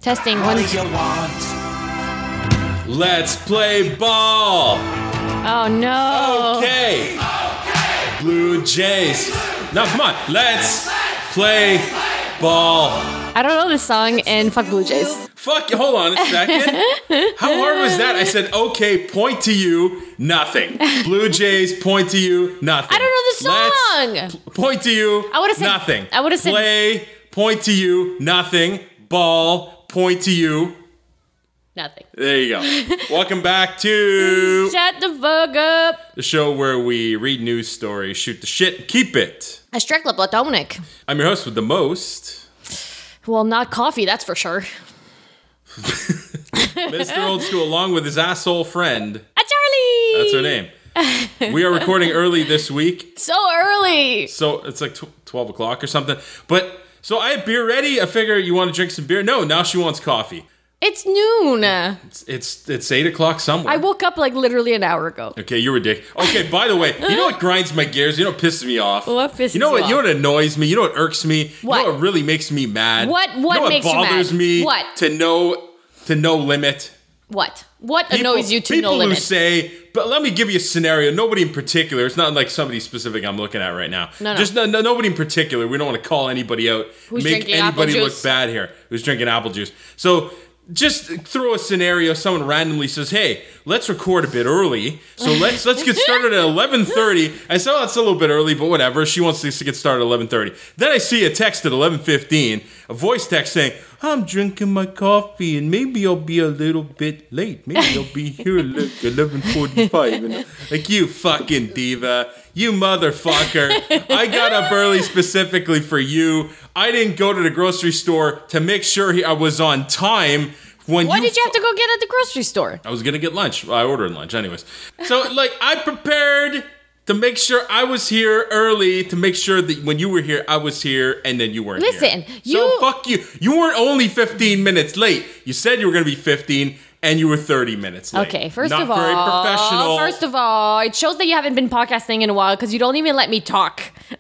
Testing. What One, do you want? Let's play ball. Oh, no. Okay. Blue Jays. Now, come on. Let's play ball. I don't know this song, and fuck Blue Jays. Fuck, hold on a second. How hard was that? I said, okay, point to you, nothing. Blue Jays, point to you, nothing. I don't know the song. Let's point to you, I would've said- nothing. I would've said- Play, point to you, nothing. Ball, point to you. Nothing. There you go. Welcome back to Shut the fuck up. the show where we read news stories, shoot the shit, and keep it. A Strekla Platonic. I'm your host with the most, Well, not coffee, that's for sure. Mr. Old School, along with his asshole friend. A Charlie. That's her name. We are recording early this week, So early. so it's like 12 o'clock or something. But, so I have beer ready. I figure you want to drink some beer. No, now she wants coffee. It's noon. It's 8 o'clock somewhere. I woke up like literally an hour ago. Okay, you're ridiculous. Okay, by the way, you know what grinds my gears? You know what pisses me off? What pisses you know what? you You know off? what annoys me? You know what irks me? What? You know what really makes me mad? What You know what makes you mad? bothers me? What? To no limit. What? What annoys you to no People who limit? say, but let me give you a scenario. Nobody in particular. It's not like somebody specific I'm looking at right now. No. Just nobody in particular. We don't want to call anybody out. Who's make drinking apple anybody look juice? bad here. Who's drinking apple juice. So just throw a scenario. Someone randomly says, hey, let's record a bit early. So let's get started at 11:30. I said, oh, that's a little bit early, but whatever. She wants us to get started at 11:30. Then I see a text at 11:15, a voice text saying, I'm drinking my coffee and maybe I'll be a little bit late. Maybe I'll be here at like 11:45. And like, you fucking diva. You motherfucker. I got up early specifically for you. I didn't go to the grocery store to make sure I was on time. When What did you have to go get at the grocery store? I was going to get lunch. I ordered lunch anyways. So, like, I prepared to make sure I was here early, to make sure that when you were here, I was here, and then you weren't Listen, here. you- So, fuck you. You weren't only 15 minutes late. You said you were going to be 15, and you were 30 minutes late. Okay, first Not of all, very professional. it shows that you haven't been podcasting in a while because you don't even let me talk.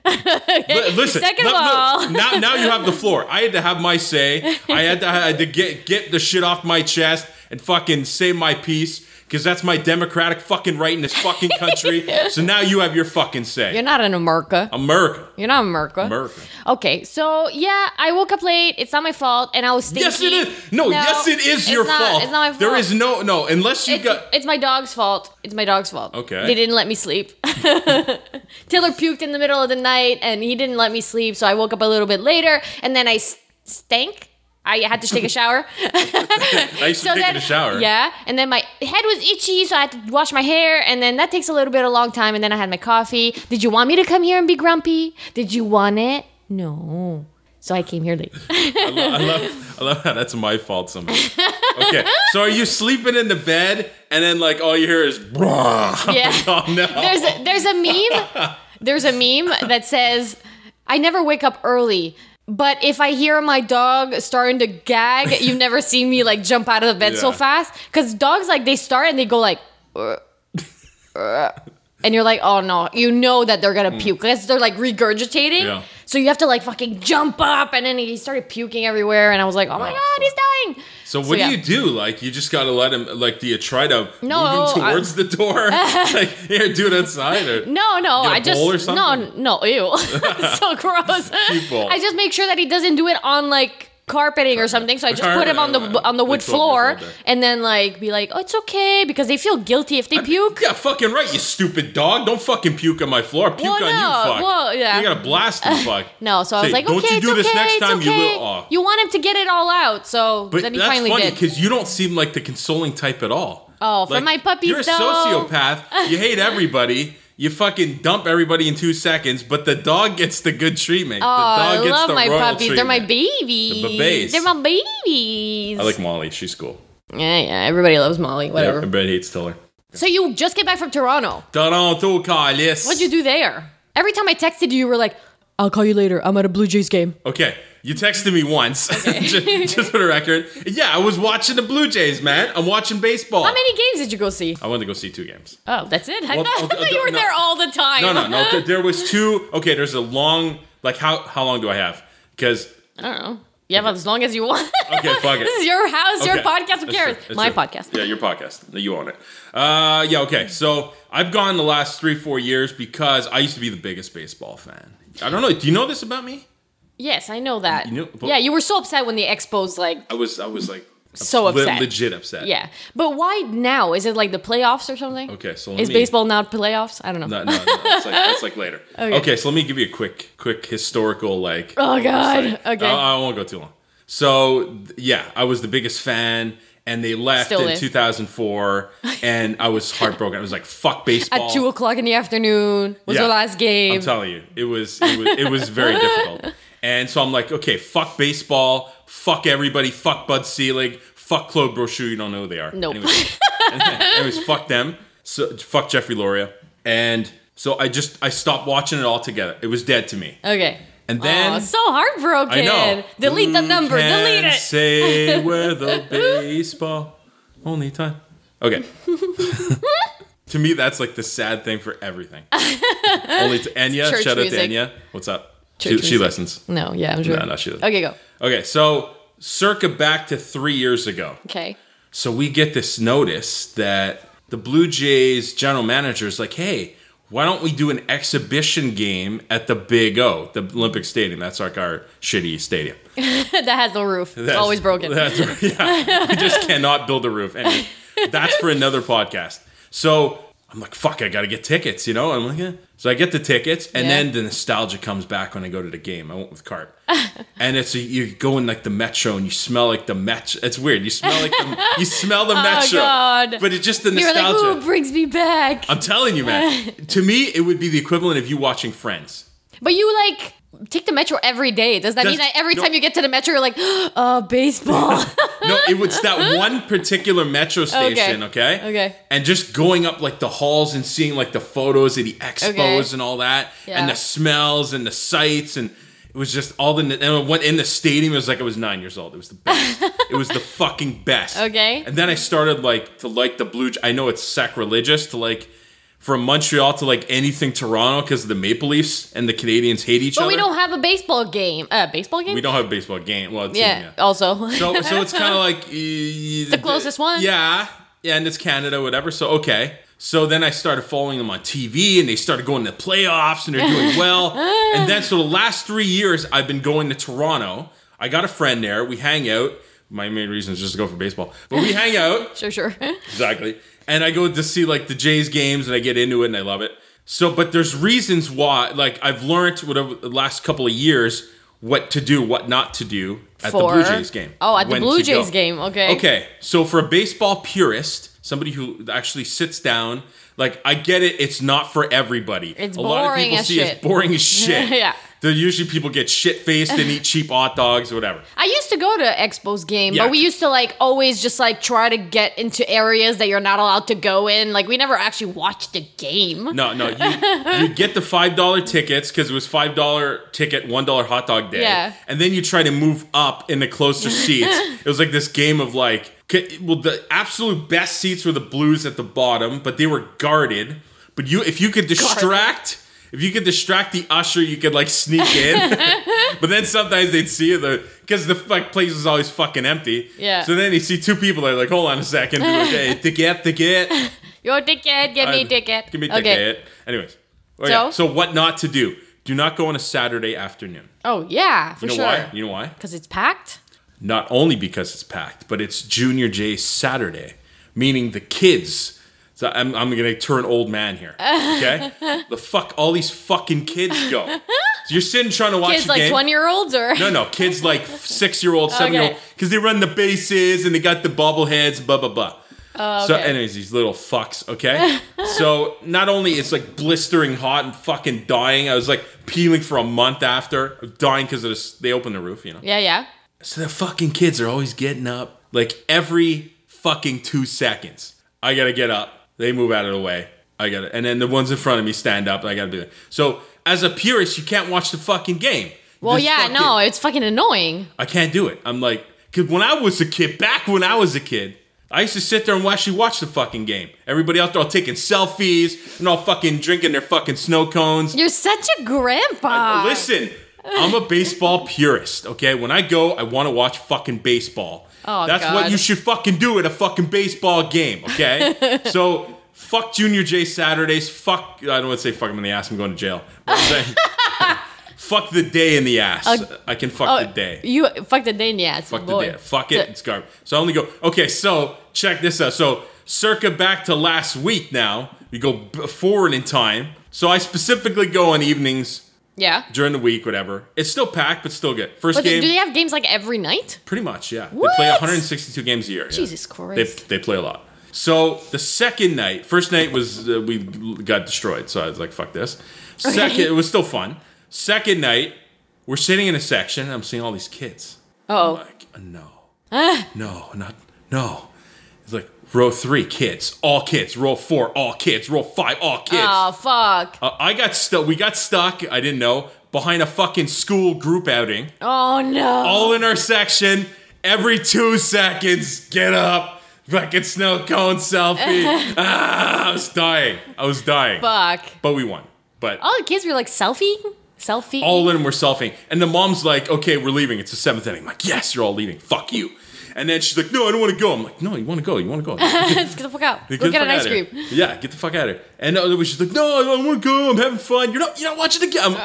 Listen. Second of all, now you have the floor. I had to have my say. I had to get the shit off my chest and fucking say my piece. Because that's my democratic fucking right in this fucking country. So now you have your fucking say. you're not in America. America. You're not America. America. Okay, so yeah, I woke up late. It's not my fault, and I was stinky. Yes, it is. No, yes, it is your fault. It's not my fault. There is no, unless you got. It's my dog's fault. It's my dog's fault. Okay. They didn't let me sleep. Taylor puked in the middle of the night, and he didn't let me sleep, so I woke up a little bit later, and then I stank. I had to take a shower. I used to take a shower. Yeah, and then my head was itchy, so I had to wash my hair, and then that takes a little bit of long time, and then I had my coffee. Did you want me to come here and be grumpy? Did you want it? No. So I came here late. I love how that's my fault sometimes. Okay, so are you sleeping in the bed and then like all you hear is brah? Yeah. Oh no. There's a meme. There's a meme that says, I never wake up early. But if I hear my dog starting to gag, you've never seen me like jump out of the bed so Yeah. fast. Because dogs, like, they start and they go like, and you're like, oh no, you know that they're gonna puke because they're like regurgitating. Yeah. So you have to like fucking jump up, and then he started puking everywhere, and I was like, oh my god, he's dying. So what yeah. do you do? Like, you just gotta let him, like, do you try to No, move him towards the door? Like, here, do it outside? Or No, Get a I just bowl or something? no, ew, so gross. Cheap bowl. I just make sure that he doesn't do it on like carpeting or something. So I just put him on the wood Like 12 floor, years old there. and then like be like, oh, it's okay, because they feel guilty if they puke. Yeah, fucking right, you stupid dog. Don't fucking puke on my floor. Puke Well, on no. you, fuck. Well, yeah. You gotta blast him, fuck. No, so I was Say, like, don't okay, you do it's this okay, next time, it's you okay. little... Oh. You want him to get it all out, so But then he that's finally funny, did. because you don't seem like the consoling type at all. Oh, for my puppies, You're a though. sociopath. You hate everybody. You fucking dump everybody in 2 seconds, but the dog gets the good treatment. Oh, the I dog gets love the my royal puppies. They're my treatment. babies. The babies. They're my babies. I like Molly. She's cool. Yeah, everybody loves Molly. Whatever. Everybody hates Tiller. So you just get back from Toronto. Toronto, Callis. What'd you do there? Every time I texted you, you were like, I'll call you later. I'm at a Blue Jays game. Okay, you texted me once, just for the record. Yeah, I was watching the Blue Jays, man. I'm watching baseball. How many games did you go see? I wanted to go see 2 games. Oh, that's it? I Well, thought you were no. there all the time. No. There was 2. Okay, there's a long. Like, how long do I have? Because I don't know. Yeah, but as long as you want. Okay, fuck it. This is your house, your Okay. podcast. Who That's cares? true. That's My true. podcast. Yeah, your podcast. You own it. Yeah, okay. So I've gone the last 3-4 years because I used to be the biggest baseball fan. I don't know. Do you know this about me? Yes, I know that. You know- yeah, you were so upset when the Expos I was like So upset. legit upset. Yeah, but why now? Is it like the playoffs or something? Okay, so Is baseball not playoffs? I don't know. No, that's like later. Okay. Okay, so let me give you a quick historical like. Oh, God. oversight. Okay. I won't go too long. So yeah, I was the biggest fan, and they left Still in is. 2004, and I was heartbroken. I was like, "Fuck baseball." At 2:00 in the afternoon was the last game. I'm telling you, it was very difficult. And so I'm like, okay, fuck baseball, fuck everybody, fuck Bud Selig, fuck Claude Brochu. You don't know who they are. Nope. Anyways, fuck them. So fuck Jeffrey Loria. And so I stopped watching it altogether. It was dead to me. Okay. And then Oh, so heartbroken. I know. Delete the number. Can Delete it. Say where the baseball only time. Okay. To me, that's like the sad thing for everything. Only to Enya. Church Shout music. out to Enya. What's up? Church She music. listens. No, yeah, I'm sure. No, she doesn't. Okay, go. Okay, so circa back to 3 years ago. Okay. So we get this notice that the Blue Jays general manager is like, hey, why don't we do an exhibition game at the Big O, the Olympic Stadium? That's like our shitty stadium. That has no roof. It's always broken. Yeah, we just cannot build a roof. Anyway, that's for another podcast. So I'm like, fuck, I got to get tickets, you know? I'm like, So I get the tickets, and Yeah. then the nostalgia comes back when I go to the game. I went with Carp. And you go in like the Metro, and you smell like the Metro. It's weird. You smell like you smell the Metro. God. But it's just the You're like, nostalgia. ooh, it brings me back. I'm telling you, man. To me, it would be the equivalent of you watching Friends. But you like take the Metro every day. Does that mean that every no. time you get to the Metro, you're like, oh, baseball? No, it was that one particular Metro station, okay? Okay. And just going up like the halls and seeing like the photos of the expos Okay. and all that, Yeah. and the smells and the sights, and it was just all and I went in the stadium. It was like I was 9 years old. It was the best. It was the fucking best. Okay. And then I started like to like the Blue. I know it's sacrilegious to like. From Montreal to like anything Toronto because the Maple Leafs and the Canadians hate each other. But we don't have a baseball game. Baseball game? We don't have a baseball game. Well, team, Yeah, also. So it's kind of like the closest one? Yeah, and it's Canada, whatever. So okay. So then I started following them on TV, and they started going to the playoffs, and they're doing well. And then so the last 3 years, I've been going to Toronto. I got a friend there. We hang out. My main reason is just to go for baseball, but we hang out. Sure. Exactly. And I go to see like the Jays games, and I get into it, and I love it. So, but there's reasons why. Like I've learned whatever the last couple of years what to do, what not to do at the Blue Jays game. Oh, at the when Blue to Jays go. game. Okay. Okay. So for a baseball purist, somebody who actually sits down, like I get it, it's not for everybody. It's a lot of boring people as see shit. it's boring as shit. Yeah. They're usually people get shit faced and eat cheap hot dogs or whatever. I used to go to Expos game, Yeah. but we used to like always just like try to get into areas that you're not allowed to go in. Like we never actually watched the game. No, you get the $5 tickets because it was $5 ticket, $1 hot dog day. Yeah. And then you try to move up in the closer seats. It was like this game of like, well, the absolute best seats were the Blues at the bottom, but they were guarded. But if you could distract. If you could distract the usher, you could like sneak in. But then sometimes they'd see you because the place is always fucking empty. Yeah. So then you see two people that are like, hold on a second. Hey, ticket. Your ticket, give me a ticket. Give me a ticket. Anyways. Oh, So? yeah. So what not to do. Do not go on a Saturday afternoon. Oh yeah, for You know sure. why? You know why? Because it's packed. Not only because it's packed, but it's Junior J's Saturday. Meaning the kids. So I'm going to turn old man here. Okay? All these fucking kids go. So you're sitting trying to watch Kids a like game. 20-year-olds or No, kids like 6-year-old, 7-year-old. Okay. Because they run the bases and they got the bobbleheads, blah, blah, blah. Oh, So okay. anyways, these little fucks, okay? So not only it's like blistering hot and fucking dying, I was like peeling for a month after, dying because they opened the roof, you know? Yeah. So the fucking kids are always getting up like every fucking 2 seconds. I gotta get up. They move out of the way. And then the ones in front of me stand up and I gotta be there. So as a purist, you can't watch the fucking game. Well, This yeah, fucking- no, it's fucking annoying. I can't do it. I'm like, because when I was a kid, I used to sit there and actually watch the fucking game. Everybody out there all taking selfies and all fucking drinking their fucking snow cones. You're such a grandpa. Listen, I'm a baseball purist, okay? When I go, I want to watch fucking baseball. Oh, That's God. what you should fucking do at a fucking baseball game, okay? So, fuck Junior J Saturdays. Fuck, I don't want to say fuck him in the ass. I'm going to jail. But I'm saying, fuck the day in the ass. I can fuck the day. You fuck the day in the ass. Fuck boy. the day. Fuck it. It's garbage. So I only go, okay, so check this out. So circa back to last week now. We go forward in time. So I specifically go on evenings Yeah. during the week, whatever. It's still packed, but still good. First But game. do they have games like every night? Pretty much, yeah. What? They play 162 games a year. Yeah. Jesus Christ. They play a lot. So the second night, first night was we got destroyed. So I was like, fuck this. Second, it was still fun. Second night, we're sitting in a section. And I'm seeing all these kids. Oh. I'm like, no. It's like row 3, kids, all kids. Row 4, all kids. Row 5, all kids. Oh, fuck. I got stuck. We got stuck. I didn't know behind a fucking school group outing. Oh, no. All in our section. Every 2 seconds, get up. Fucking snow cone selfie. I was dying. Fuck. But we won. But All the kids were like selfie? all of them were selfing. And the mom's like, okay, we're leaving. It's the 7th inning. I'm like, yes, you're all leaving. Fuck you. And then she's like, no, I don't want to go. I'm like, no, you want to go. Let's get the fuck out. Go get an ice cream. Yeah, get the fuck out of here. And she's like, no, I don't want to go. I'm having fun. You're not watching the game.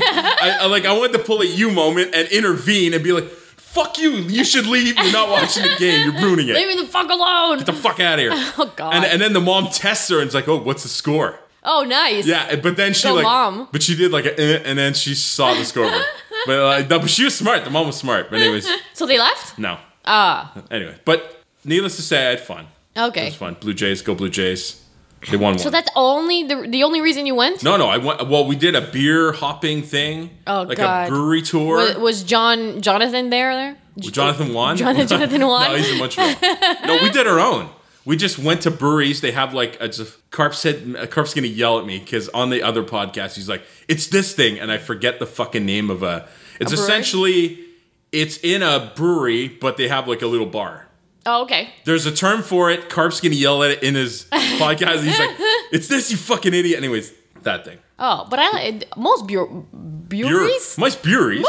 I wanted to pull a you moment and intervene and be like, fuck you. You should leave. You're not watching the game. You're ruining it. Leave me the fuck alone. Get the fuck out of here. Oh, God. And then the mom tests her and is like, oh, what's the score? Oh, nice. Yeah, but then she Go, Mom. but she did like and then she saw the scoreboard. But she was smart. The mom was smart. But anyways, So they left? no. Ah. Anyway, but needless to say, I had fun. It Okay. was fun. Blue Jays, go Blue Jays. They won one. So that's only the only reason you went? No, I went. Well, we did a beer hopping thing. Oh, like God. a brewery tour. Was Jonathan there? Jonathan won. Jonathan won? No, he's in Montreal. No, we did our own. We just went to breweries. They have like Carp's gonna yell at me because on the other podcast he's like, it's this thing, and I forget the fucking name of It's essentially it's in a brewery, but they have like a little bar. Oh, okay. There's a term for it. Carp's gonna yell at it in his podcast. He's like, it's this, you fucking idiot. Anyways, that thing. Oh, but most breweries? Most breweries.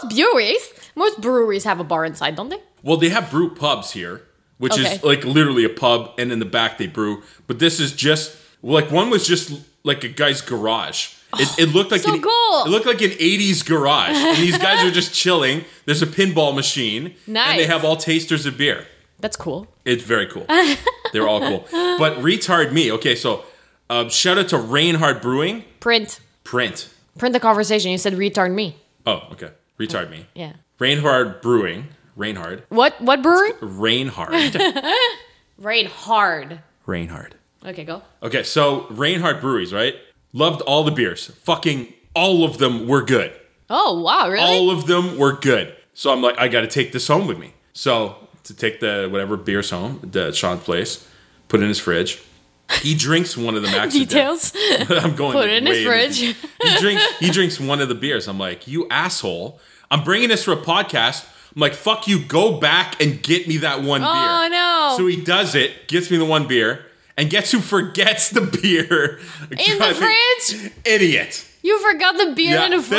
Most breweries have a bar inside, don't they? Well, they have brew pubs here, which Okay. is like literally a pub, and in the back they brew. But this is just like one was just like a guy's garage. It looked like So cool. It looked like an 80s garage, and these guys are just chilling. There's a pinball machine, and they Nice. have all tasters of beer. That's cool. It's very cool. They're all cool. But retard me. Okay, so shout out to Reinhard Brewing. Print the conversation. You said retard me. Oh, okay. Retard me. Yeah. Reinhard Brewing. Reinhard. What brewery? Reinhard. Rain hard. Reinhard. Okay, go. Okay, so Reinhard Breweries, right? Loved all the beers. Fucking all of them were good. Oh, wow, really? All of them were good. So I'm like, I got to take this home with me. So to take the whatever beers home, the Sean's place, put it in his fridge. He drinks one of them accidentally. Details. I'm going Put it in his way fridge. He drinks one of the beers. I'm like, you asshole. I'm bringing this for a podcast. I'm like, fuck you. Go back and get me that one beer. Oh, no. So he does it, gets me the one beer, and guess who forgets the beer? In the fridge? Idiot. You forgot the beer in the fridge?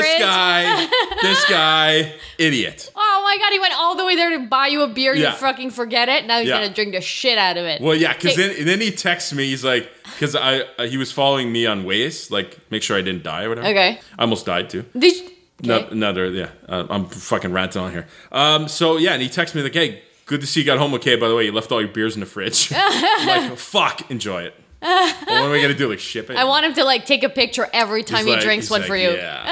This guy, idiot. Oh my God, he went all the way there to buy you a beer. Yeah. You fucking forget it. Now he's Yeah. going to drink the shit out of it. Well, yeah, because Okay. then he texts me. He's like, because he was following me on Waze, like, make sure I didn't die or whatever. Okay. I almost died too. Did you, okay. Another, yeah. I'm fucking ranting on here. So, yeah, and he texted me like, hey, good to see you got home okay, by the way. You left all your beers in the fridge. I'm like, fuck, enjoy it. Well, what am I going to do? Like, ship it? I want him to like take a picture every time he drinks one for you.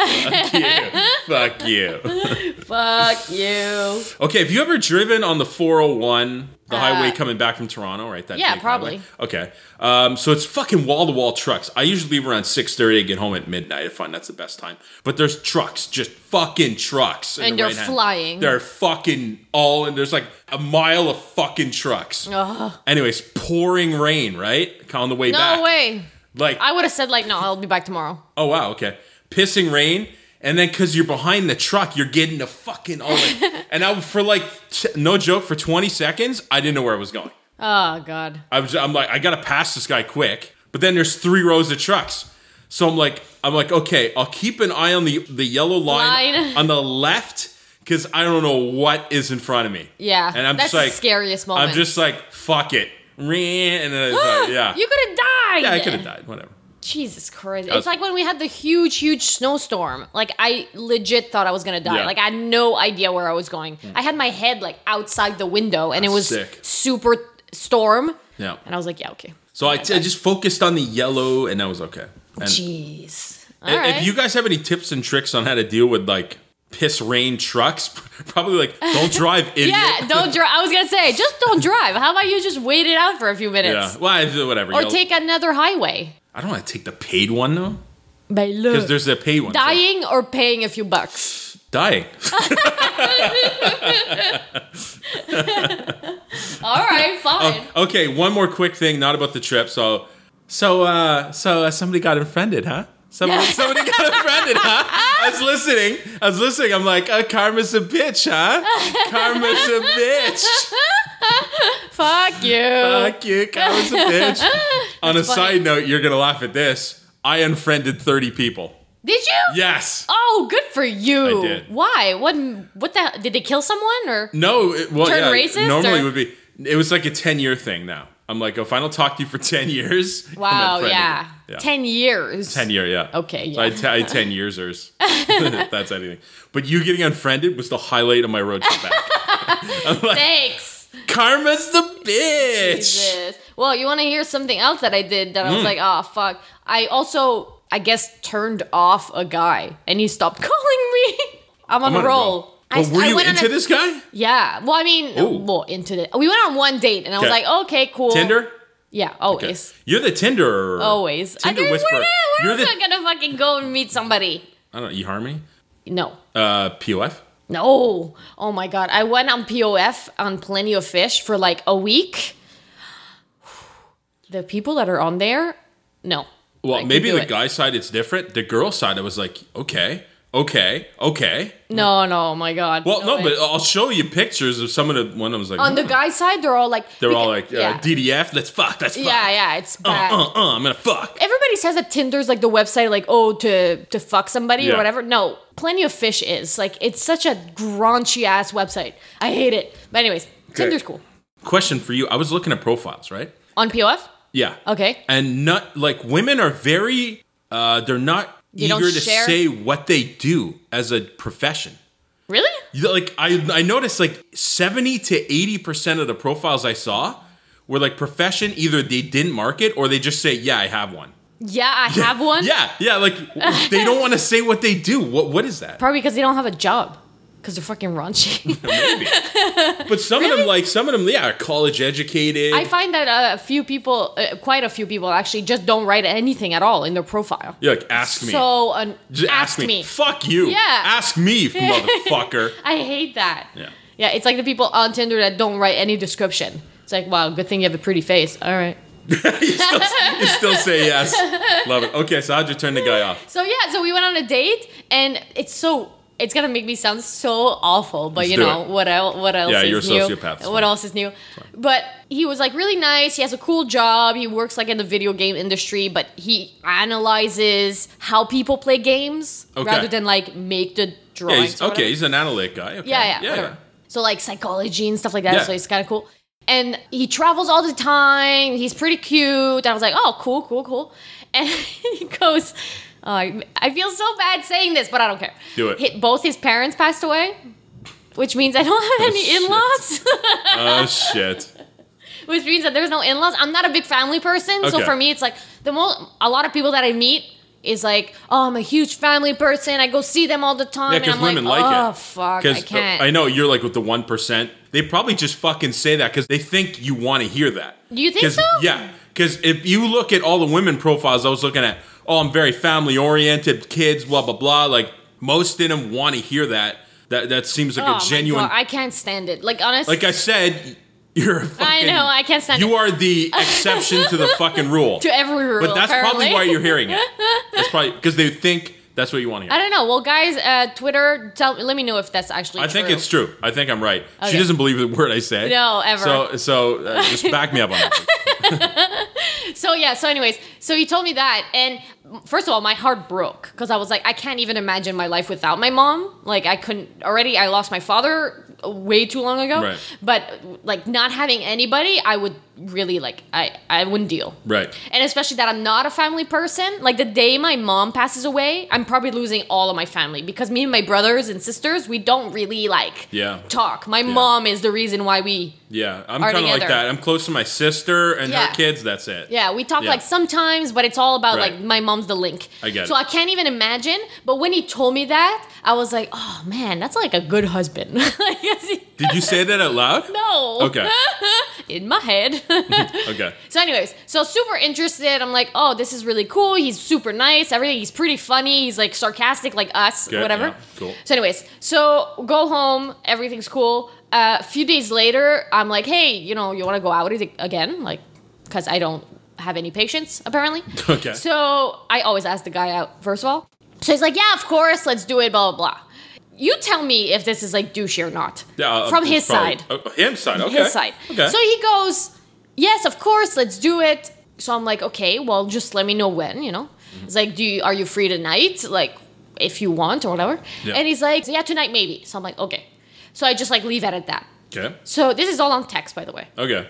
Yeah, fuck you. Fuck you. Okay, have you ever driven on the 401, the highway coming back from Toronto, right? That Yeah, big probably. highway? Okay. So it's fucking wall-to-wall trucks. I usually leave around 6:30 and get home at midnight. I find that's the best time. But there's trucks, just fucking trucks. in And the they're right hand. flying. They're fucking all, and there's like a mile of fucking trucks. Anyways, pouring rain, right? On the way back. No way. Like, I would have said like, no, I'll be back tomorrow. oh, wow, okay. Pissing rain, and then because you're behind the truck, you're getting the fucking all like, and for like, no joke, for 20 seconds, I didn't know where I was going. Oh God. I'm like, I gotta pass this guy quick. But then there's 3 rows of trucks. So I'm like, okay, I'll keep an eye on the yellow line. On the left because I don't know what is in front of me. Yeah, and I'm that's just like, the scariest moment. I'm just like, fuck it, and then it's like, yeah, you could have died. Yeah, I could have died. Whatever. Jesus Christ. It's like when we had the huge snowstorm. Like, I legit thought I was going to die. Yeah. Like, I had no idea where I was going. I had my head, like, outside the window, and it was sick. super storm. Yeah. And I was like, yeah, okay. So I just focused on the yellow, and that was okay. And Jeez. if you guys have any tips and tricks on how to deal with, like, piss rain trucks, probably, like, don't drive, idiot. Yeah, don't drive. I was going to say, just don't drive. How about you just wait it out for a few minutes? Yeah. Well, whatever. Or take another highway. I don't want to take the paid one, though. Because Because there's a paid one. dying or paying a few bucks? Dying. All right, fine. Okay, one more quick thing, not about the trip. So somebody got unfriended, huh? Somebody got unfriended, huh? I was listening. I'm like, Karma's a bitch, huh? Karma's a bitch. Fuck you. Fuck you, Karma's a bitch. On a funny. side note, you're gonna laugh at this. I unfriended 30 people. Did you? Yes. Oh, good for you. I did. Why? What the? Did they kill someone or? No, Turn racist, normally or? it would be. It was like a 10-year thing now. I'm like, if I don't talk to you for 10 years, I'm Wow, unfriending yeah. you. 10 years. 10-year, yeah. Okay, So yeah. I had 10 yearsers. If that's anything. But you getting unfriended was the highlight of my road trip back. I'm like, Thanks. Karma's the bitch. Jesus. Well, you want to hear something else that I did that I was like, oh, fuck. I also, I guess, turned off a guy and he stopped calling me. I'm on a roll. Oh, were you went on into this guy? Yeah. Well, I mean, Ooh. into it. We went on one date and I was Okay. like, okay, cool. Tinder? Yeah, Okay. always. You're the Tinder. Always. Tinder Where whisperer. else You're am the, I gonna fucking go and meet somebody? I don't know, eHarmony? No. POF? No. Oh my God. I went on POF on Plenty of Fish for like a week. The people that are on there, no. Well, I maybe could do the it. guy side it's different. The girl side, I was like, okay. No, oh my God. Well, no, way. but I'll show you pictures of some of the one. I was like, on the guy side, they're all like... they're all like, yeah. DDF, let's fuck. Yeah, it's bad. I'm gonna fuck. Everybody says that Tinder's like the website, like, oh, to fuck somebody Yeah. or whatever. No, Plenty of Fish is. Like, it's such a graunchy ass website. I hate it. But anyways, Tinder's cool. Question for you. I was looking at profiles, right? On POF? Yeah. Okay. And not like women are very they're not They don't eager to share? say what they do as a profession. Really? Like I noticed like 70 to 80% of the profiles I saw were like profession, either they didn't mark it or they just say, yeah, I have one. Yeah, I have one. Yeah, like they don't want to say what they do. What is that? Probably because they don't have a job. Because they're fucking raunchy. Maybe. But some of them, yeah, are college educated. I find that quite a few people actually just don't write anything at all in their profile. You're like, ask me. So, Just ask me. Fuck you. Yeah. Ask me, motherfucker. I hate that. Yeah. Yeah, it's like the people on Tinder that don't write any description. It's like, wow, good thing you have a pretty face. All right. you still say yes. Love it. Okay, so how'd you turn the guy off? So we went on a date, and it's gonna make me sound so awful, but Let's you do know it. what else Yeah, is you're a new? sociopath, it's What fine. else is new? But he was like really nice. He has a cool job. He works like in the video game industry, but he analyzes how people play games Okay. rather than like make the Yeah, drawings. or whatever. he's an analytic guy. Okay. Yeah, whatever. So like psychology and stuff like that. Yeah. So it's kind of cool. And he travels all the time. He's pretty cute. And I was like, oh, cool. And he goes, I feel so bad saying this, but I don't care. Do it. Both his parents passed away, which means I don't have any shit. in-laws. Oh shit. Which means that there's no in-laws. I'm not a big family person. So Okay. for me, it's like a lot of people that I meet is like, oh, I'm a huge family person. I go see them all the time. Yeah, and because I'm women like, like oh, it. fuck, I can't. I know you're like with the 1%. They probably just fucking say that because they think you want to hear that. Do you think so? Yeah, because if you look at all the women profiles I was looking at, oh, I'm very family oriented, kids, blah blah blah. Like most of them want to hear that. That seems like Oh a my genuine. God, I can't stand it. Like honestly, Like I said, you're. A fucking, I know, I can't stand You it. are the exception to the fucking rule. to every rule. But that's apparently. probably why you're hearing it. That's probably because they think that's what you want to I hear. don't know. Well, guys, Twitter, let me know if that's actually I true. think it's true. I think I'm right. She Okay. doesn't believe the word I say. No, ever. So just back me up on that. So anyways, so he told me that, and first of all, my heart broke because I was like, I can't even imagine my life without my mom. Like, I lost my father way too long ago. Right. But like not having anybody, I would really like, I wouldn't deal. Right. And especially that I'm not a family person. Like the day my mom passes away, I'm probably losing all of my family because me and my brothers and sisters, we don't really like talk. My mom is the reason why we I'm kind of like that. I'm close to my sister and her kids. That's it. Yeah, we talk like sometimes, but it's all about Right. like my mom's the link. I get so it. I can't even imagine. But when he told me that, I was like, oh man, that's like a good husband. Did you say that out loud? No. Okay. In my head. Okay. So anyways, so super interested. I'm like, oh, this is really cool. He's super nice. Everything. He's pretty funny. He's like sarcastic like us, Good, whatever. yeah, cool. So anyways, so go home. Everything's cool. A few days later, I'm like, hey, you want to go out again? Like, because I don't have any patience, apparently. Okay. So I always ask the guy out, first of all. So he's like, yeah, of course. Let's do it, blah, blah, blah. You tell me if this is like douchey or not. Yeah, from his side. His side, okay. His side. Okay. So he goes, yes, of course, let's do it. So I'm like, okay, well, just let me know when, It's like, are you free tonight? Like, if you want or whatever. Yeah. And he's like, yeah, tonight maybe. So I'm like, okay. So I just like leave it at that. Okay. So this is all on text, by the way. Okay.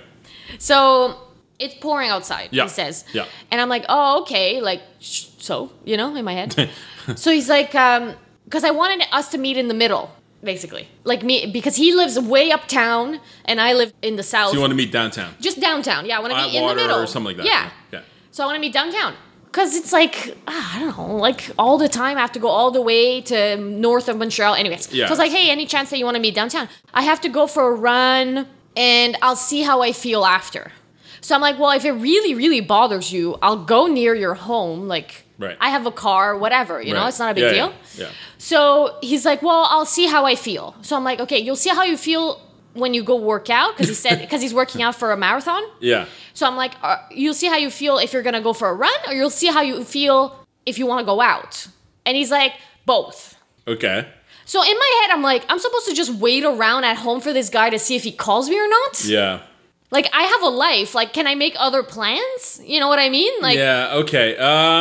So it's pouring outside, Yeah. he says. Yeah. And I'm like, oh, okay. Like, so, in my head. So he's like, because I wanted us to meet in the middle, basically. Like me, because he lives way uptown and I live in the south. So you want to meet downtown? Just downtown. Yeah, I want to meet in the Atwater middle. or something like that. Yeah. Yeah. So I want to meet downtown. Because it's like, I don't know, like all the time I have to go all the way to north of Montreal. Anyways. Yeah. So I was like, hey, any chance that you want to meet downtown? I have to go for a run and I'll see how I feel after. So I'm like, well, if it really, really bothers you, I'll go near your home. Like, right. I have a car, whatever, Right. it's not a big deal. Yeah. So he's like, well, I'll see how I feel. So I'm like, okay, you'll see how you feel when you go work out. Because he said, because he's working out for a marathon. Yeah. So I'm like, you'll see how you feel if you're going to go for a run, or you'll see how you feel if you want to go out. And he's like, both. Okay. So in my head, I'm like, I'm supposed to just wait around at home for this guy to see if he calls me or not? Yeah. Like, I have a life. Like, can I make other plans? You know what I mean? Like, yeah, okay.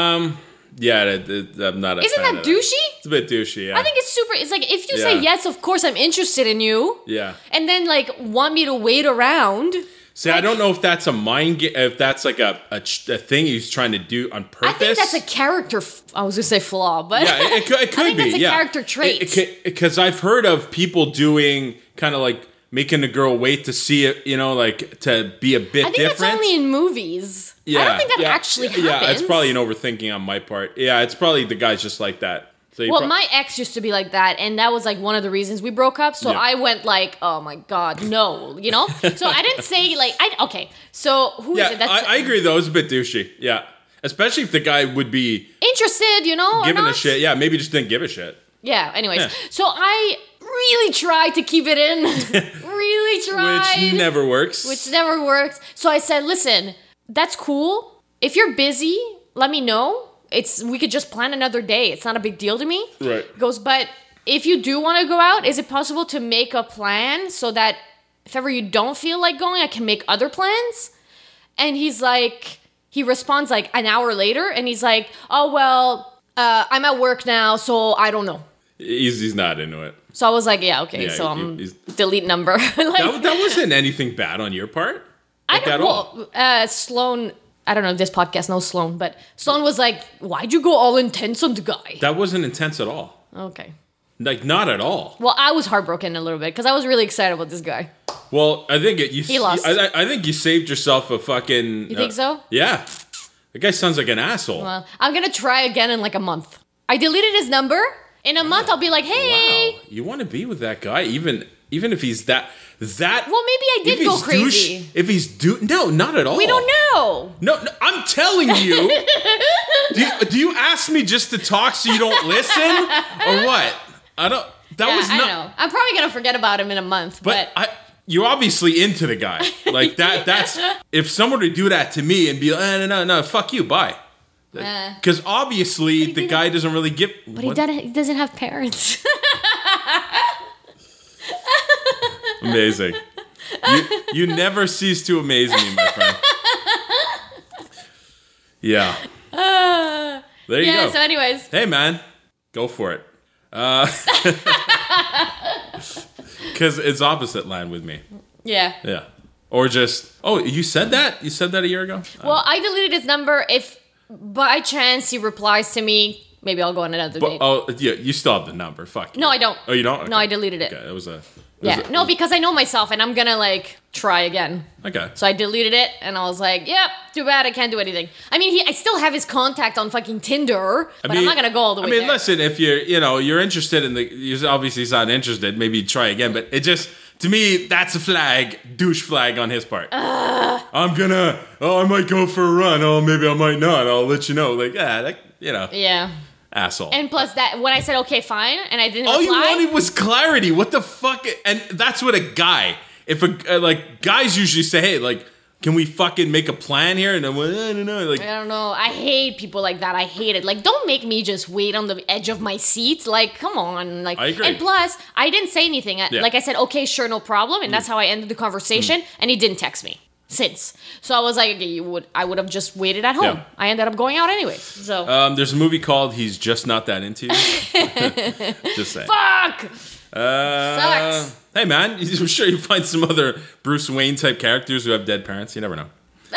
Yeah, I'm not a isn't fan that of douchey? It's a bit douchey, yeah. I think it's super. It's like, if you say Yeah. yes, of course I'm interested in you. Yeah. And then, like, want me to wait around. See, I don't know if that's a mind game, if that's like a thing he's trying to do on purpose. I think that's a character, I was going to say flaw, but Yeah, it could I think be. that's a yeah. character trait. Because I've heard of people doing kind of like making a girl wait to see it, like to be a bit I think different. that's only in movies. Yeah, I don't think that actually happens. Yeah, it's probably an overthinking on my part. Yeah, it's probably the guy's just like that. So Well, my ex used to be like that, and that was like one of the reasons we broke up. So Yeah. I went like, oh my god, no, So I didn't say like, okay. So who is it? That's I agree though. It's a bit douchey. Yeah, especially if the guy would be interested, or giving a not. shit. Yeah, maybe just didn't give a shit. Yeah. Anyways, Yeah. so I really tried to keep it in. Really tried. Which never works. Which never works. So I said, listen, that's cool. If you're busy, let me know. We could just plan another day. It's not a big deal to me. Right. He goes, but if you do want to go out, is it possible to make a plan so that if ever you don't feel like going, I can make other plans? And he responds like an hour later, and he's like, oh, well, I'm at work now, so I don't know. He's not into it. So I was like, yeah, okay, Yeah, so I'm he's- delete number. Like, That wasn't anything bad on your part. Like, at all. Sloan, I don't know if this podcast knows Sloan, but Sloan was like, why'd you go all intense on the guy? That wasn't intense at all. Okay. Like, not at all. Well, I was heartbroken a little bit because I was really excited about this guy. Well, I think He lost. I think you saved yourself a fucking. You think so? Yeah. The guy sounds like an asshole. Well, I'm going to try again in like a month. I deleted his number. In a month, I'll be like, hey. Wow, you want to be with that guy, even if he's that. Well, maybe I if did go he's crazy. If he's no, not at all. We don't know. No, I'm telling you. do you ask me just to talk so you don't listen, or what? I don't. That was I not. know. I'm probably going to forget about him in a month, but You're obviously into the guy. Like that. That's if someone were to do that to me and be like, no, fuck you, bye. Because obviously the guy doesn't really give. But he doesn't have parents. Amazing. You never cease to amaze me, my friend. Yeah. There you go. So anyways. Hey, man. Go for it. Because it's opposite land with me. Yeah. Yeah. Or just, oh, you said that? You said that a year ago? Well, I deleted his number. If by chance he replies to me, maybe I'll go on another date. Oh, yeah, you still have the number. Fuck you. No, I don't. Oh, you don't? Okay. No, I deleted it. Okay, it was a... No, because I know myself and I'm gonna like try again. Okay. So I deleted it and I was like, yep, too bad, I can't do anything. I mean, I still have his contact on fucking Tinder, but I'm not gonna go all the way there. Listen, if you're interested in you're obviously he's not interested, maybe try again, but it just, to me, that's a flag, douche flag on his part. I might go for a run. Oh, maybe I might not. I'll let you know. Like, Yeah. Asshole. And plus that, when I said, okay, fine, and I didn't all reply. you wanted was clarity. What the fuck? And that's what a guy, guys usually say, hey, like, can we fucking make a plan here? And I'm like, I don't know. Like, I don't know. I hate people like that. I hate it. Like, don't make me just wait on the edge of my seat. Like, come on. Like, I agree. And plus, I didn't say anything. Like I said, okay, sure, no problem. And that's how I ended the conversation. And he didn't text me since. So I was like, okay, I would have just waited at home. Yeah. I ended up going out anyway. So there's a movie called He's Just Not That Into You. Just saying. fuck. Sucks. Hey, man, I'm sure you find some other Bruce Wayne type characters who have dead parents. You never know.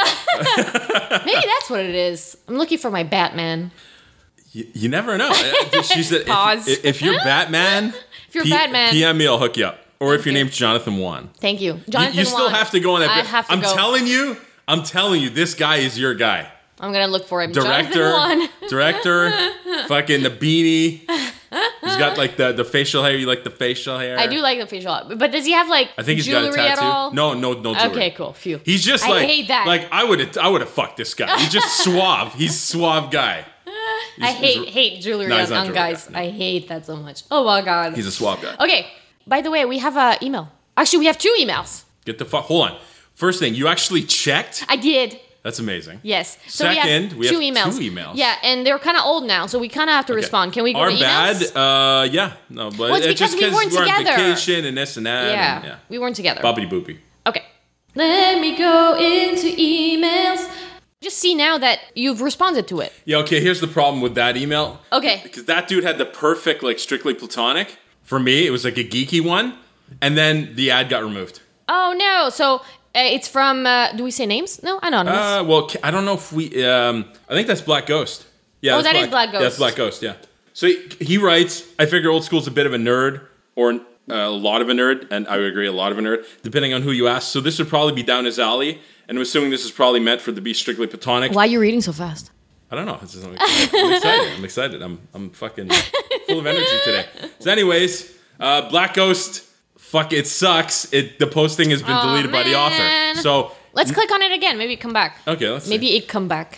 Maybe that's what it is. I'm looking for my Batman. You never know. She said, Pause. if you're Batman, Batman, PM me, I'll hook you up. Or if your name's Jonathan Wan. Thank you, Jonathan. You still Wan. have to go on that. I have to I'm go. I'm telling you, this guy is your guy. I'm gonna look for him. Director, fucking the beanie. He's got like the facial hair. You like the facial hair? I do like the facial, but does he have like I think he's jewelry got a tattoo. at all? No jewelry. Okay, cool. Phew. He's just I like hate that. Like I would have fucked this guy. He's just suave. He's suave guy. I hate jewelry No, he's not on jewelry guys. guy, no. I hate that so much. Oh my god. He's a suave guy. Okay. By the way, we have an email. Actually, we have 2 emails. Get the fuck. Hold on. First thing, you actually checked. I did. That's amazing. Yes. So Second, we have 2 emails. 2 emails. Yeah, and they're kind of old now, so we kind of have to respond. Can we go Our to emails? bad. Yeah. No, but Well, it's it's just because we weren't we're on together. vacation and this and that. Yeah, And, we weren't together. Boppity boopy. Okay. Let me go into emails. Just see now that you've responded to it. Yeah. Okay. Here's the problem with that email. Okay. Because that dude had the perfect, like, strictly platonic. For me, it was like a geeky one, and then the ad got removed. Oh no! So it's from. Do we say names? No, anonymous. Well, I don't know if we. I think that's Black Ghost. Yeah. Oh, that is Black Ghost. That's Black Ghost. Yeah. So he writes. I figure old school's a bit of a nerd, or a lot of a nerd, and I would agree, a lot of a nerd, depending on who you ask. So this would probably be down his alley, and I'm assuming this is probably meant for to be strictly platonic. Why are you reading so fast? I don't know. I'm excited. I'm excited. I'm fucking full of energy today. So, anyways, Black Ghost. Fuck, it sucks. The posting has been deleted by the author. So let's click on it again. Maybe it come back. Okay, let's Maybe see. it come back.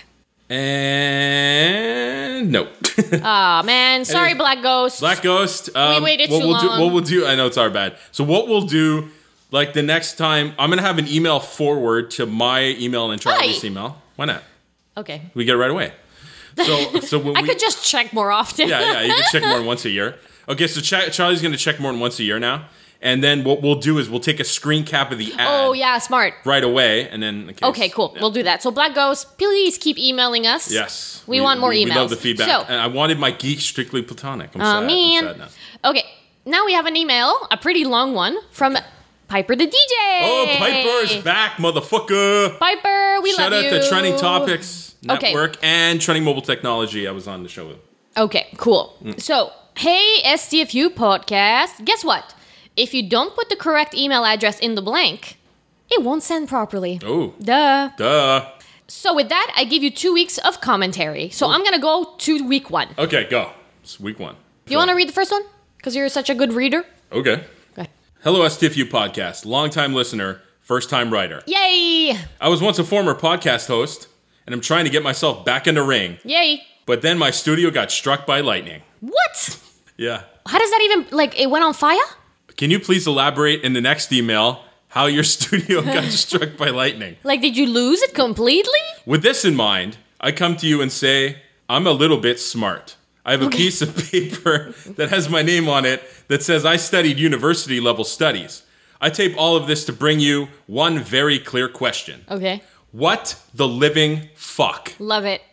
And no. Aw, man. Sorry, Black Ghost. Black Ghost. We waited too long. What we'll do, I know it's our bad. So what we'll do, like the next time, I'm going to have an email forward to my email and Charlie's email. Why not? Okay. We get it right away. So when I could just check more often. Yeah, you can check more than once a year. Okay, so Charlie's going to check more than once a year now. And then what we'll do is we'll take a screen cap of the ad. Oh, yeah, smart. Right away, and then... Okay, cool. Yeah. We'll do that. So, Black Ghost, please keep emailing us. Yes. We want more emails. We love the feedback. So, and I wanted my geek strictly platonic. I'm sad. Man. I'm sad now. Okay, now we have an email, a pretty long one, from Piper the DJ. Oh, Piper's back, motherfucker. Piper, we love you. Shout out to Trending Topics Network and Trending Mobile Technology. I was on the show with. Okay, cool. So, hey, STFU podcast. Guess what? If you don't put the correct email address in the blank, it won't send properly. Oh. Duh. So with that, I give you 2 weeks of commentary. So I'm going to go to week 1. Okay, go. It's week 1. You want to read the first one? Because you're such a good reader. Okay. Go ahead. Hello, STFU podcast. Longtime listener, first-time writer. Yay! I was once a former podcast host, and I'm trying to get myself back in the ring. Yay! But then my studio got struck by lightning. What? Yeah. How does that even, it went on fire? Can you please elaborate in the next email how your studio got struck by lightning? Did you lose it completely? With this in mind, I come to you and say, I'm a little bit smart. I have a piece of paper that has my name on it that says I studied university-level studies. I tape all of this to bring you one very clear question. Okay. What the living fuck? Love it.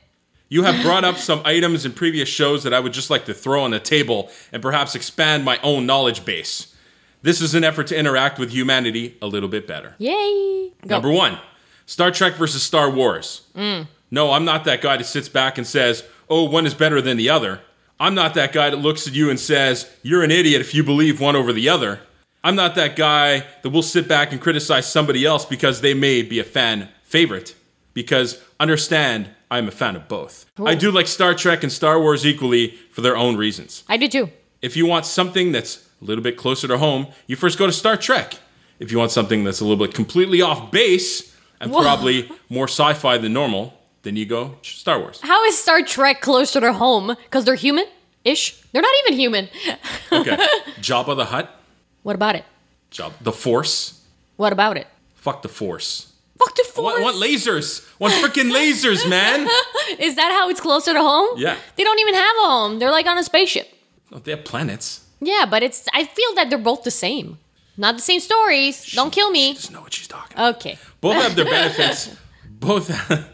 You have brought up some items in previous shows that I would just like to throw on the table and perhaps expand my own knowledge base. This is an effort to interact with humanity a little bit better. Yay. Go. Number 1, Star Trek versus Star Wars. No, I'm not that guy that sits back and says, oh, one is better than the other. I'm not that guy that looks at you and says, you're an idiot if you believe one over the other. I'm not that guy that will sit back and criticize somebody else because they may be a fan favorite. Because understand, I'm a fan of both. Cool. I do like Star Trek and Star Wars equally for their own reasons. I do too. If you want something that's a little bit closer to home, you first go to Star Trek. If you want something that's a little bit completely off base and probably more sci-fi than normal, then you go Star Wars. How is Star Trek closer to home? Because they're human-ish. They're not even human. Okay. Jabba the Hutt. What about it? The Force. What about it? Fuck the Force. Fuck the Force. I want lasers. I want freaking lasers, man. Is that how it's closer to home? Yeah. They don't even have a home. They're like on a spaceship. Oh, they have planets. Yeah, but I feel that they're both the same. Not the same stories. Don't kill me. She doesn't know what she's talking about. Okay. Both have their benefits. Both,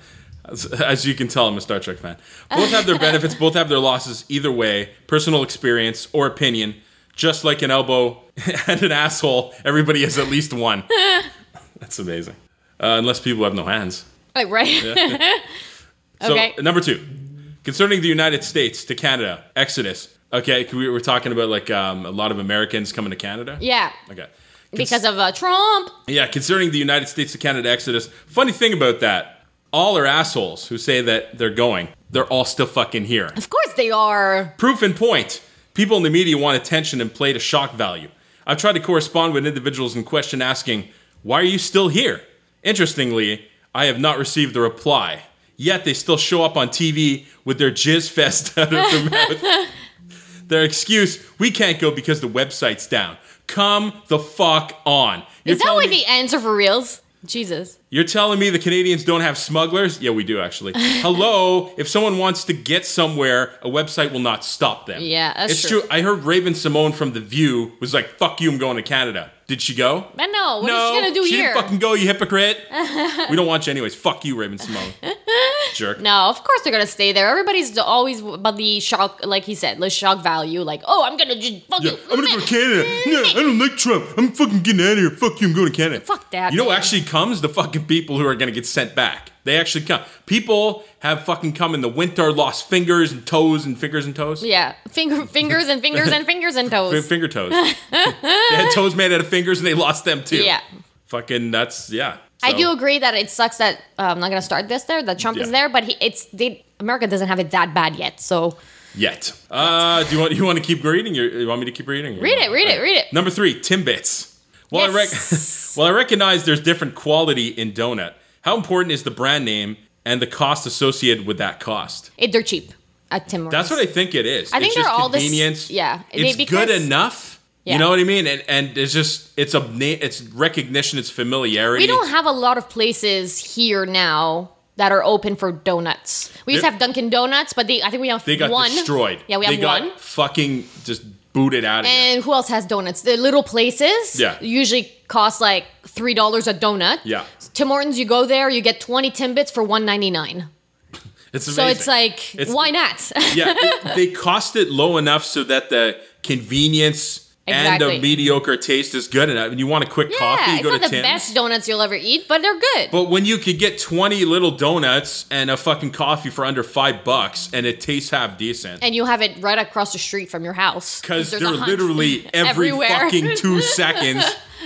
as you can tell, I'm a Star Trek fan. Both have their benefits. Both have their losses. Either way, personal experience or opinion. Just like an elbow and an asshole, everybody has at least one. That's amazing. Unless people have no hands. Right. Yeah. So, Okay. Number 2. Concerning the United States to Canada, Exodus. Okay, we were talking about like a lot of Americans coming to Canada. Yeah. Okay. Because of Trump. Yeah, concerning the United States to Canada Exodus. Funny thing about that, all are assholes who say that they're going. They're all still fucking here. Of course they are. Proof in point. People in the media want attention and play to shock value. I've tried to correspond with individuals in question asking, why are you still here? Interestingly, I have not received a reply. Yet they still show up on TV with their jizz fest out of their mouth. Their excuse, we can't go because the website's down. Come the fuck on. Is that why the ends are for reals? Jesus. You're telling me the Canadians don't have smugglers? Yeah, we do, actually. Hello? If someone wants to get somewhere, a website will not stop them. Yeah, that's it's true. I heard Raven Simone from The View was like, fuck you, I'm going to Canada. Did she go? I know. What is she going to do she here? Didn't fucking go, you hypocrite. We don't want you anyways. Fuck you, Raven Simone. Jerk. No, of course they're going to stay there. Everybody's always about the shock, like he said, the shock value. Like, oh, I'm going to just fuck you. I'm going to go to Canada. No, I don't like Trump. I'm fucking getting out of here. Fuck you, I'm going to Canada. Fuck that. You know what man. actually comes? The fucking people who are going to get sent back. They actually come. People have fucking come in the winter, lost fingers and toes and fingers and toes. Yeah. Fingers and fingers and fingers and toes. Finger toes. They had toes made out of fingers and they lost them too. Yeah. Fucking that's, yeah. I So, do agree that it sucks that I'm not going to start this there, that Trump is there, but America doesn't have it that bad yet, so. Yet. Do you want to keep reading? You want me to keep reading? Read it. Number 3, Timbits. Well, Yes. I recognize there's different quality in donut. How important is the brand name and the cost associated with that cost? They're cheap at Tim Hortons. That's what I think it is. I think it's they're just all this. convenience. Yeah. It's good enough. Yeah. You know what I mean? And it's just it's recognition, it's familiarity. We don't have a lot of places here now that are open for donuts. We used to have Dunkin' Donuts, but I think we have They got one. destroyed. Yeah, we have they got one. fucking just booted out of here. And who else has donuts? The little places usually cost like $3 a donut. Yeah. Tim Hortons, you go there, you get 20 Timbits for $1.99. It's amazing. So it's like, why not? Yeah, they cost it low enough so that the convenience and the mediocre taste is good enough. And you want a quick coffee, you go to it's not Tim's. the best donuts you'll ever eat, but they're good. But when you could get 20 little donuts and a fucking coffee for under $5 and it tastes half decent. And you have it right across the street from your house. Because there's they're 100 literally every everywhere. fucking 2 seconds.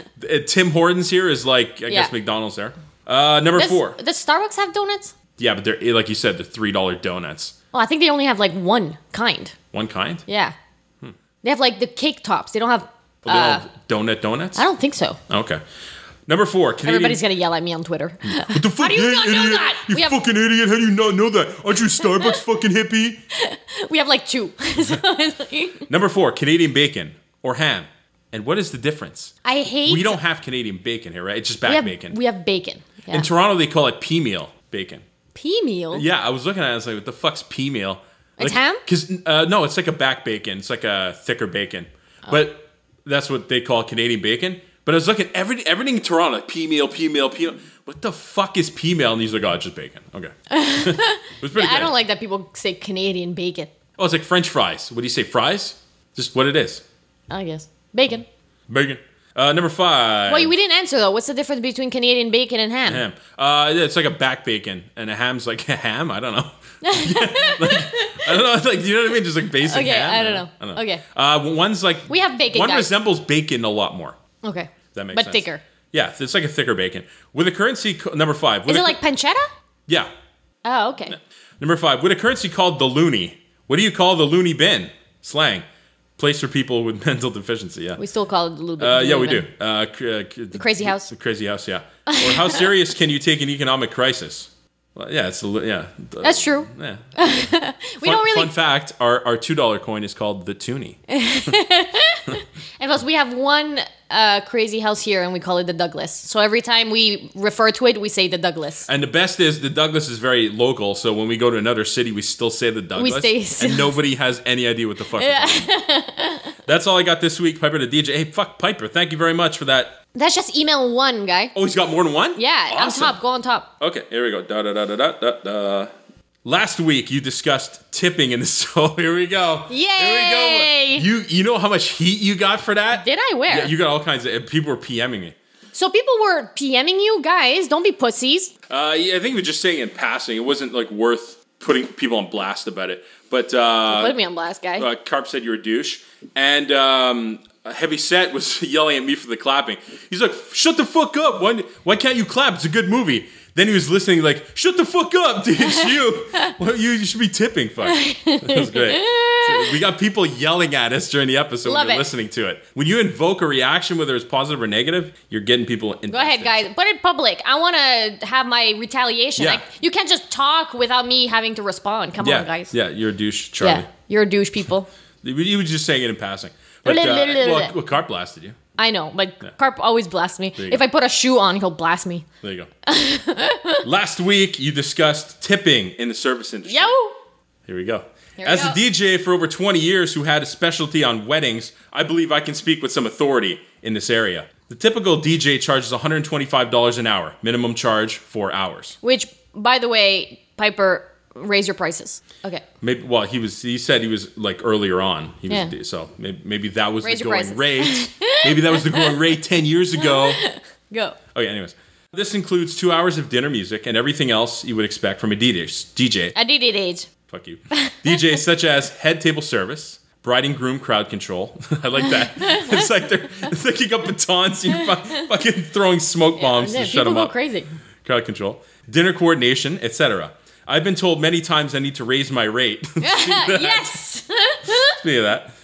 Tim Hortons here is like, I guess McDonald's there. Number 4. Does Starbucks have donuts? Yeah, but they're, like you said, the $3 donuts. Well, I think they only have like one kind. One kind? Yeah. They have like the cake tops. They don't have... But they don't have donuts? I don't think so. Okay. Number 4. Canadian... Everybody's going to yell at me on Twitter. What the fuck? How do you not know that? You fucking idiot. How do you not know that? Aren't you a Starbucks fucking hippie? We have like 2. Number 4. Canadian bacon or ham. And what is the difference? I hate... We don't have Canadian bacon here, right? It's just back bacon. We have bacon. Yeah. In Toronto, they call it pea-meal bacon. Pea-meal? Yeah, I was looking at it. I was like, what the fuck's pea-meal? It's ham? Because, no, it's like a back bacon. It's like a thicker bacon. But that's what they call Canadian bacon. But I was looking everything in Toronto, like P-meal. What the fuck is P-meal? And he's like, oh, it's just bacon. Okay. It was pretty good. I don't like that people say Canadian bacon. Oh, it's like French fries. What do you say, fries? Just what it is. I guess. Bacon. Bacon. Number 5. Well, we didn't answer, though. What's the difference between Canadian bacon and ham? Ham. It's like a back bacon, and a ham's like a ham? I don't know. I don't know. Like, you know what I mean? Just like basic Okay, ham. I don't know. Okay. One's like... We have bacon, One guys. resembles bacon a lot more. Okay. That makes but sense. thicker. Yeah, it's like a thicker bacon. With a currency... Number 5. Is it like pancetta? Yeah. Oh, okay. Number 5. With a currency called the loonie. What do you call the loony bin? Slang. Place for people with mental deficiency, yeah. We still call it the Lubin. Yeah, we do. The crazy house. The crazy house, yeah. Or how serious can you take an economic crisis? Well, yeah, That's true. Yeah. We don't really... Fun fact, our $2 coin is called the toonie. And plus, we have one crazy house here, and we call it the Douglas. So every time we refer to it, we say the Douglas. And the best is the Douglas is very local, so when we go to another city, we still say the Douglas. And nobody has any idea what the fuck we're talking. That's all I got this week, Piper the DJ. Hey, fuck Piper, thank you very much for that. That's just email one, guy. Oh, he's got more than one? Yeah, awesome. on top. Go on top. Okay, here we go. Da. Last week you discussed tipping in the show. Here we go. Yay! Here we go. You know how much heat you got for that? Did I? Where? Yeah, you got all kinds of people were PMing me. So people were PMing you, guys. Don't be pussies. Yeah, I think we were just saying in passing. It wasn't like worth putting people on blast about it. But put me on blast, guy. Carp said you're a douche, and Heavy Set was yelling at me for the clapping. He's like, "Shut the fuck up! Why can't you clap? It's a good movie." Then he was listening like, "Shut the fuck up, dude! It's you. Well, you should be tipping." Fuck. That was great. So we got people yelling at us during the episode when you're listening to it. When you invoke a reaction, whether it's positive or negative, you're getting people invested. Go ahead, guys. Put it public. I want to have my retaliation. Yeah. Like, you can't just talk without me having to respond. Come on, guys. Yeah, you're a douche, Charlie. Yeah, you're a douche, people. You were just saying it in passing. But, well, Carp blasted you. I know, but Carp always blasts me. If I put a shoe on, he'll blast me. There you go. Last week, you discussed tipping in the service industry. Yo! Here we go. As a DJ for over 20 years who had a specialty on weddings, I believe I can speak with some authority in this area. The typical DJ charges $125 an hour, minimum charge 4 hours. Which, by the way, Piper, raise your prices. Okay. Maybe. Well, he said he was like earlier on. So maybe that was the going rate. Maybe that was the going rate 10 years ago. Go. Okay. Anyways, this includes 2 hours of dinner music and everything else you would expect from a DJ. A DJ. Fuck you. DJs such as head table service, bride and groom crowd control. I like that. It's like they're picking up batons and fucking throwing smoke bombs to shut them up. People go crazy. Crowd control, dinner coordination, etc. I've been told many times I need to raise my rate. Yes! Speaking of that,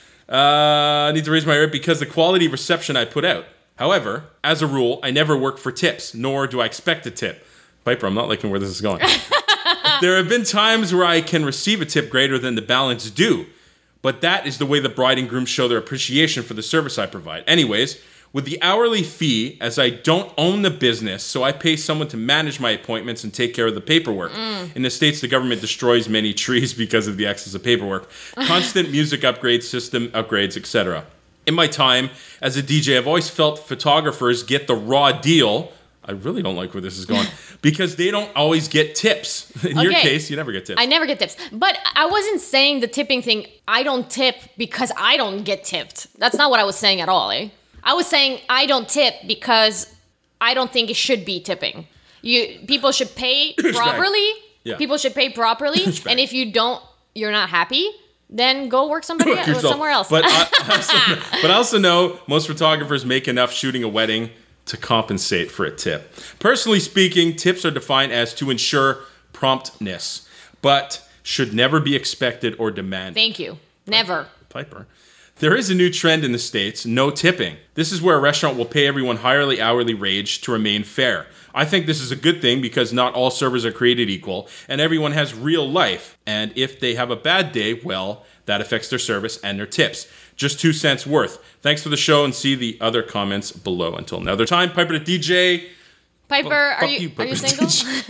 I need to raise my rate because the quality of reception I put out. However, as a rule, I never work for tips, nor do I expect a tip. Piper, I'm not liking where this is going. There have been times where I can receive a tip greater than the balance due, but that is the way the bride and groom show their appreciation for the service I provide. Anyways, with the hourly fee, as I don't own the business, so I pay someone to manage my appointments and take care of the paperwork. In the States, the government destroys many trees because of the excess of paperwork. Constant music upgrades, system upgrades, etc. In my time as a DJ, I've always felt photographers get the raw deal. I really don't like where this is going. Because they don't always get tips. In your case, you never get tips. I never get tips. But I wasn't saying the tipping thing, I don't tip because I don't get tipped. That's not what I was saying at all, eh? I was saying I don't tip because I don't think it should be tipping. People should pay properly. Yeah. People should pay properly. And if you don't, you're not happy, then go work somewhere else. But I also know most photographers make enough shooting a wedding to compensate for a tip. Personally speaking, tips are defined as to ensure promptness, but should never be expected or demanded. Thank you. Never. Piper. There is a new trend in the States, no tipping. This is where a restaurant will pay everyone hourly wage to remain fair. I think this is a good thing because not all servers are created equal, and everyone has real life. And if they have a bad day, well, that affects their service and their tips. Just 2 cents worth. Thanks for the show and see the other comments below. Until another time, Piper the DJ. Piper, are you single?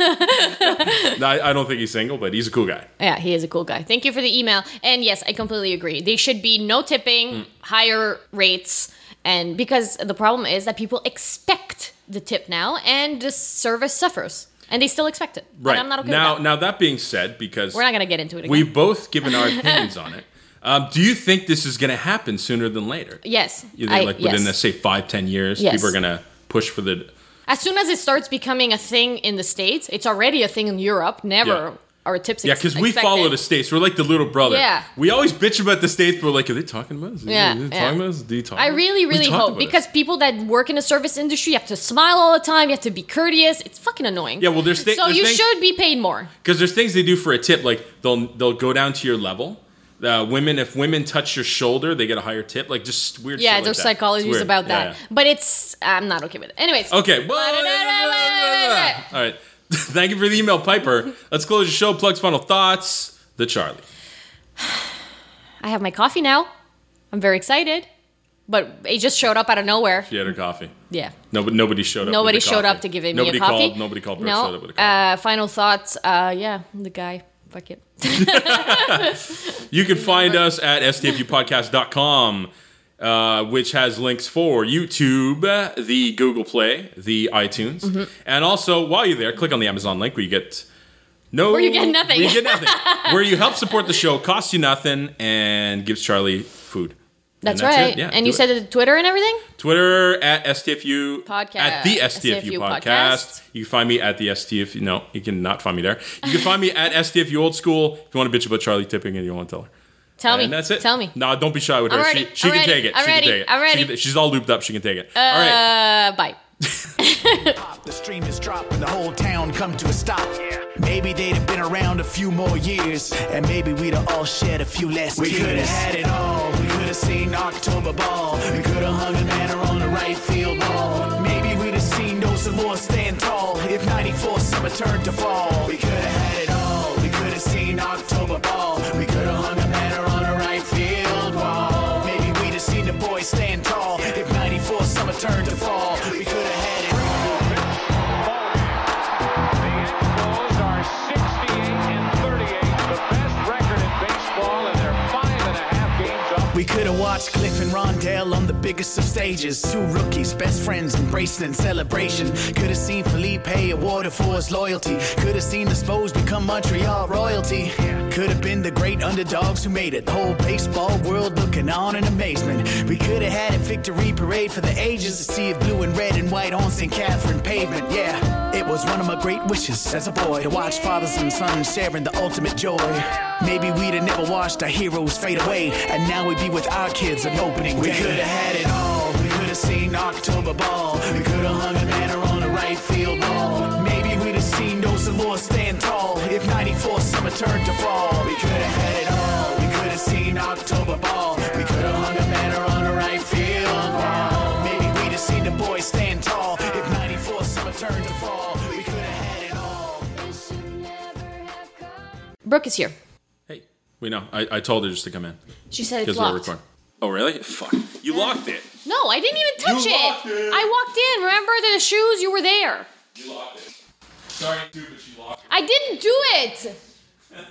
No, I don't think he's single, but he's a cool guy. Yeah, he is a cool guy. Thank you for the email. And yes, I completely agree. They should be no tipping, higher rates, And because the problem is that people expect the tip now, and the service suffers. And they still expect it. Right. And I'm not okay now, with that. Now, that being said, because we're not going to get into it again. we've both given our opinions on it, do you think this is going to happen sooner than later? Yes. You think, within, yes. say, 5-10 years, Yes. people are going to push for the... As soon as it starts becoming a thing in the States, it's already a thing in Europe. Never are tips Yeah, because we follow the States. We're like the little brother. Yeah. We always bitch about the States, but we're like, are they talking about us? Yeah, Are they yeah. talking about us? Do you talk I about us? really, We really talked hope, about because us. people that work in the service industry, you have to smile all the time, you have to be courteous. It's fucking annoying. Yeah, well, there's so you should be paid more. Because there's things they do for a tip, like they'll go down to your level. If women touch your shoulder, they get a higher tip. Like just weird. Yeah, shit there's like that. psychologies It's weird. about Yeah, that. But I'm not okay with it. Anyways. Okay. All right. Thank you for the email, Piper. Let's close the show. Plugs, final thoughts. The Charlie. I have my coffee now. I'm very excited. But it just showed up out of nowhere. She had her coffee. Yeah. Nobody showed up. Nobody with the showed coffee. up to give me a coffee. Nobody called. Brooke No. showed up with a coffee. Final thoughts. Yeah, the guy. Fuck it. You can find us at stfupodcast.com, which has links for YouTube, the Google Play, the iTunes, and also while you're there, click on the Amazon link where you get Where you get nothing. Where you get nothing. Where you help support the show, costs you nothing, and gives Charlie food. That's and right. It. Yeah, and you said it Twitter and everything? Twitter at STFU Podcast. At the STFU podcast. You can find me at the STFU. No, you can not find me there. You can find me at STFU Old School if you want to bitch about Charlie tipping and you want to tell her. Tell me. And that's it. Tell me. No, don't be shy with her. I'm ready. She can take it. I'm ready. I'm ready. She's all looped up. She can take it. All right. Bye. The stream is dropping, the whole town come to a stop. Maybe they'd have been around a few more years, and maybe we'd have all shed a few less tears. We could have had it all. We could have seen October Ball. We could have hung a banner on the right field wall. Maybe we'd have seen those more stand tall. If 94 summer turned to fall, we could have had it all. We could have seen October Ball. We could have hung a banner on the right field wall. Maybe we'd have seen the boys stand tall. If 94 summer turned to fall, we could have had it all. We could have watched Cliff and Rondell on the biggest of stages. Two rookies, best friends, embracing in celebration. Could have seen Felipe awarded for his loyalty. Could have seen the Spurs become Montreal royalty. Could have been the great underdogs who made it. The whole baseball world looking on in amazement. We could have had a victory parade for the ages. A sea of blue and red and white on St. Catherine pavement. Yeah, it was one of my great wishes as a boy to watch fathers and sons sharing the ultimate joy. Maybe we'd have never watched our heroes fade away, and now we'd be with our kids on opening day. We could have had it all. We could have seen October Ball. We could have hung a banner on the right field wall. Maybe we'd have seen those more stand tall. If 94 summer turned to fall, we could have had it all. We could have seen October Ball. We could have hung a banner on the right field wall. Maybe we'd have seen the boys stand tall. If 94 summer turned to fall, we could have had it all. Brooke is here. Hey, we know. I told her just to come in. She said it's Because we're locked. recording. Oh, really? Fuck. You locked it. No, I didn't even touch You it. locked it. I walked in. Remember the shoes? You were there. You locked it. Sorry, too, but you locked it. I didn't do it.